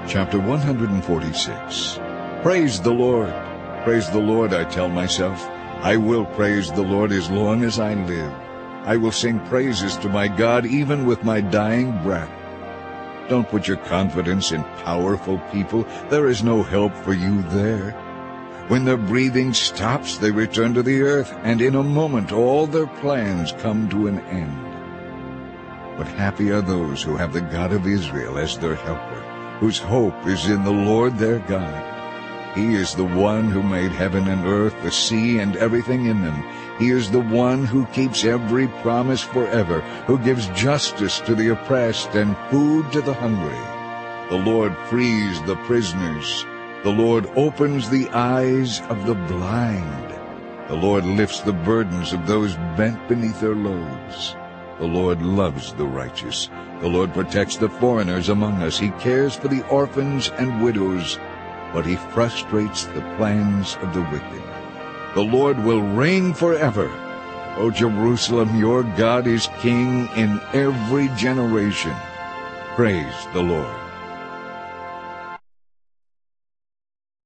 Chapter 146. Praise the Lord! Praise the Lord, I tell myself. I will praise the Lord as long as I live. I will sing praises to my God even with my dying breath. Don't put your confidence in powerful people. There is no help for you there. When their breathing stops, they return to the earth, and in a moment all their plans come to an end. But happy are those who have the God of Israel as their helper, whose hope is in the Lord their God. He is the one who made heaven and earth, the sea, and everything in them. He is the one who keeps every promise forever, who gives justice to the oppressed and food to the hungry. The Lord frees the prisoners. The Lord opens the eyes of the blind. The Lord lifts the burdens of those bent beneath their loads. The Lord loves the righteous. The Lord protects the foreigners among us. He cares for the orphans and widows, but he frustrates the plans of the wicked. The Lord will reign forever. O Jerusalem, your God is king in every generation. Praise the Lord.